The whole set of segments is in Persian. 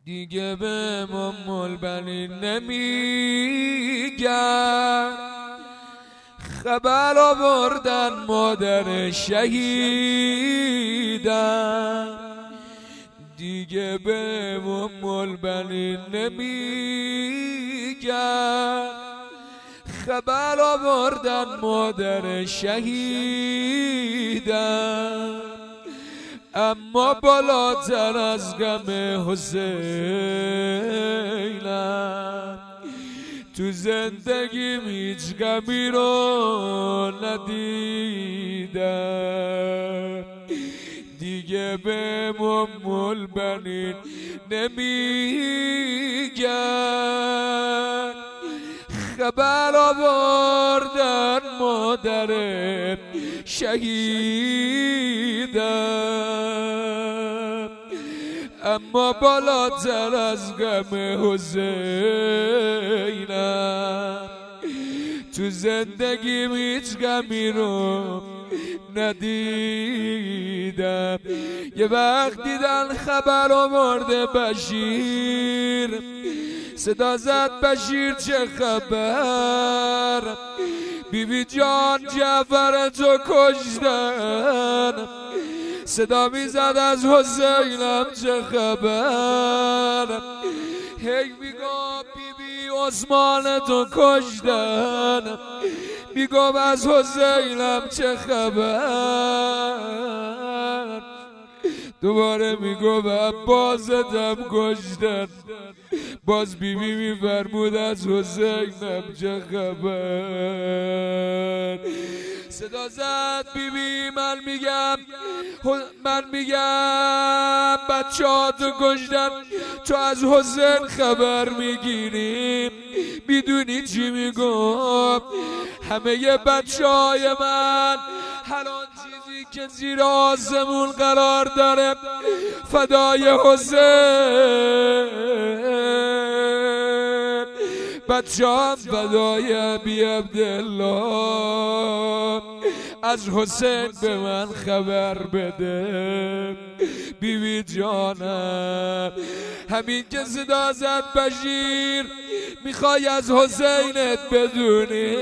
دیگه به ممول بنی نمیگم، خبر آوردن مادر شهیدم. دیگه به ممول بنی نمیگم، خبر آوردن مادر شهیدم. اما بالاتر از غم حسینم، تو زندگیم هیچ غمی رو ندیدم. دیگه به ممول بنین نمیگن، خبر آوردن مادر شهیدم. اما بالاتر از غم حسینم، تو زندگیم هیچ غمی رو ندیدم. یه وقت دیدن خبر آورده بشیر، صدا زد بشیر چه خبر؟ بیبی جان جعفر تو کشتن. صدا میزد از حسینم چه خبر؟ هی میگفت بیبی عثمان تو کشتن. میگفت از حسینم چه خبر؟ دوباره میگفت عباسم کشتن. باز بیبی میفرمود از حسینم چه خبر؟ صدا زد بیبی من میگم بچه ها تو کشتن، تو از حسین خبر میگیری؟ میدونی چی میگفت؟ همه بچه های من هر آن چیزی که زیر آسمون قرار داره فدای حسین، بچه هم فدای ابی عبدالله. از حسین به من خبر بده بیبی جانم. همین که صدا زد بشیر میخوای از حسینت بدونی؟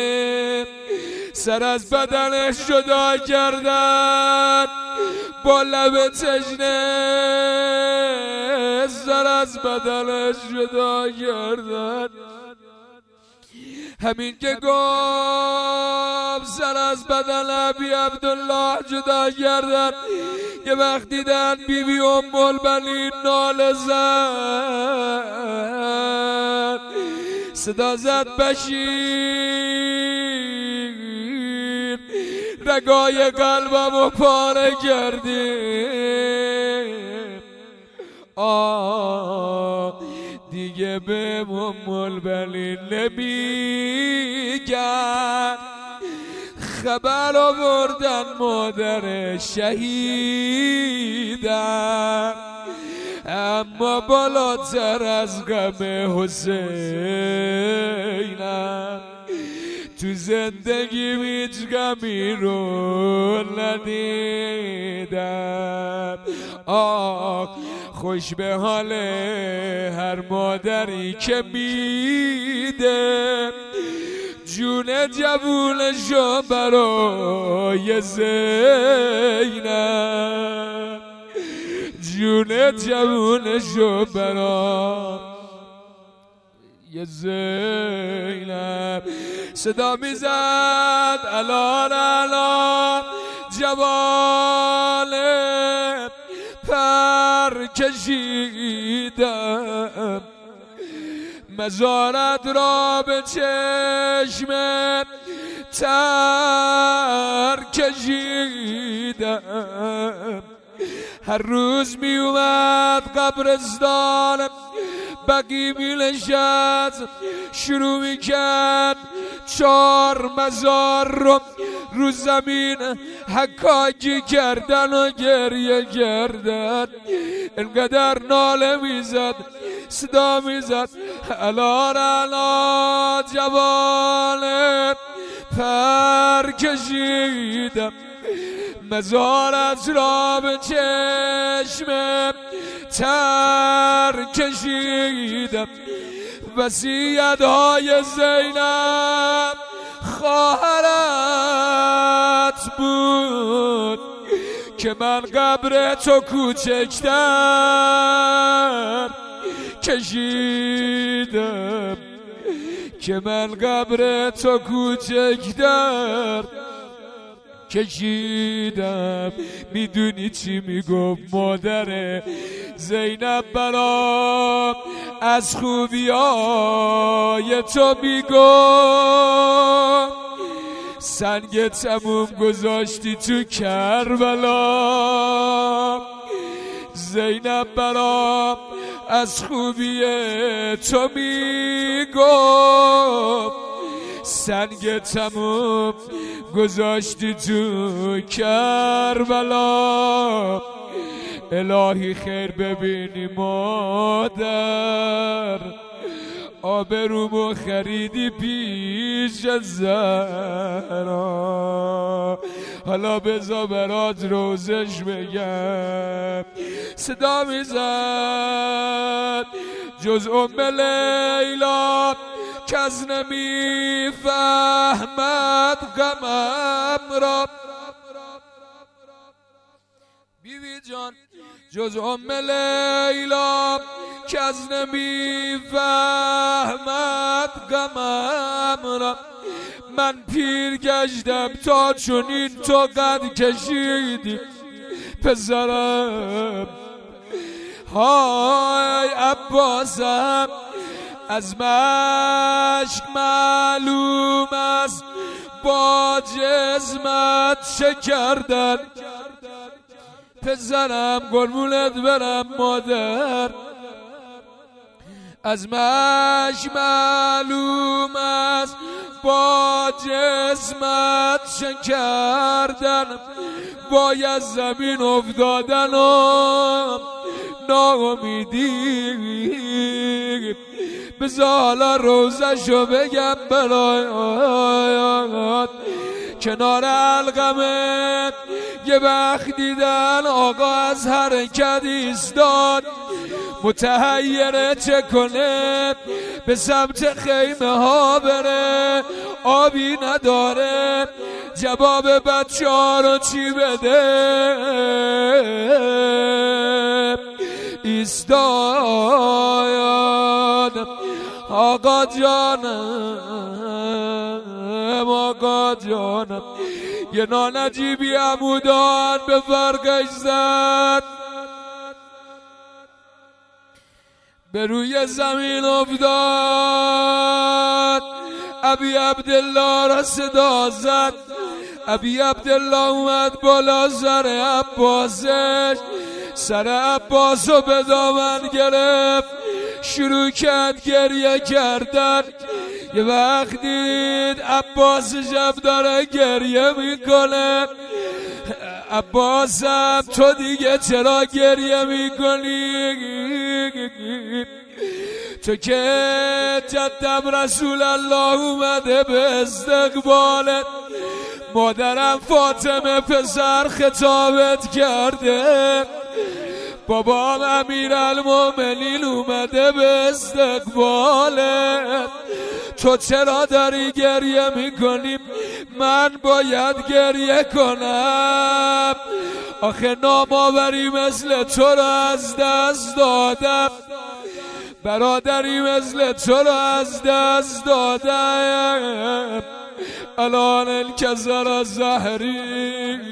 سر از بدنش جدا کردن با لب تشنه، سر از بدنش جدا کردن. همین که گفت سر از بدن ابی عبدالله جدا کردن، یه وقت دیدن بیبی ام البنین ناله زد. صدا زد بشیر رگای قلبمو پاره کردی. دیگه به ممول بنین نمیگن، خبر آوردن مادر شهیدم. اما بالاتر از غم حسینم، تو زندگی هیچ غمی رو ندیدم. خوش به حال هر مادری که میده جون جوونشو برای زینب، جون جوونشو برای زینب. صدا میزد الان الان جوان پر کشیدم، مزارت را به چشم تر کشیدم. هر روز می اومد قبرستان بقی می نشست، شروع می کرد 4 مزار رو زمین حکاکی کردن و گریه کردن. انقدر ناله می زد، صدا می زد الان الان جوان پر کشیدم، مزارت را به چشم تر کشیدم. وصیت‌های زینب خواهرت بود که من قبر تو کوچکتر کشیدم، که من قبر تو کوچکتر کشیدم. میدونی چی میگفت مادر زینب برام؟ از خوبیای تو میگفت سنگ تموم گذاشتی تو کربلا. زینب برام از خوبی تو میگفت سنگ تموم گذاشتی تو کربلا. الهی خیر ببینی مادر، آبرومو خریدی پیش زهرا. حالا بذار برات روزش بگم. صدا میزد جز لیلا کس نمیفهمد غمم را. بیبی جان جز لیلا کس نمیفهمد غمم را. من پیر گشتم تا چنین تو قد کشیدی پسرم. های عباسم از مشک معلوم است با جسمت چه کردن. پسرم قربونت برم مادر، از مشک معلوم است با جسمت چه کردن. باید زمین افتادن و ناامیدی. بذار حالا روزشو بگم برایات. کنار القمه یه وقت دیدن آقا از حرکت ایستاد، متحیره چه کنه، به سمت خیمه ها بره، آبی نداره، جواب بچه ها رو چی بده. ایستاد آقا جانم، آقا جانم. یه نانجیبی عمودان به فرقش زد، به روی زمین افتاد. ابی عبدالله را صدا زد. ابی عبدالله اومد بالا سر عباسش، سر عباسو به دامن گرفت، شروع کرد گریه کردن. یه وقت دید عباس شب داره گریه میکنه. عباسم تو دیگه چرا گریه میکنی؟ تو که جدم رسول الله اومده به استقبالت، مادرم فاطمه پسر خطابت کرده، بابام امیرالمومنین اومده به استقبالت. تو چرا داری گریه میکنی؟ من باید گریه کنم، آخه نامآوری مثل تو رو از دست دادم، برادری مثل تو رو از دست دادم. الان الکسر زهری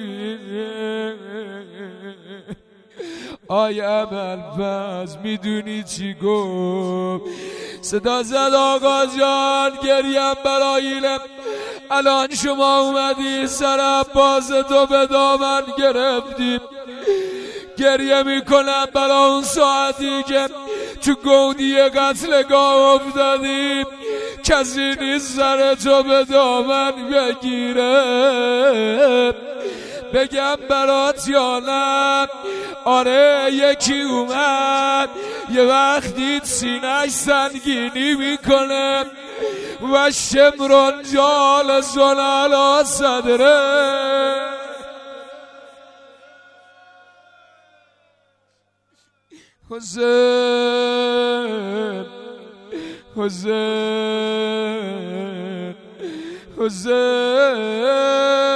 آی ابوالفضل میدونی چی گفت؟ صدا زد آقا جان گریم برایلم. الان شما اومدی سر عباس تو به دامن گرفتی، گریه میکنم برای اون ساعتی که تو گودی قتلگاه افتادی، کسی نیست سر تو به دامن بگیره. بگم برات یا نه؟ آره یکی اومد یه وقت دید سینه‌اش سنگینی میکنه و شمرون جالسون علی صدره. حسین حسین حسین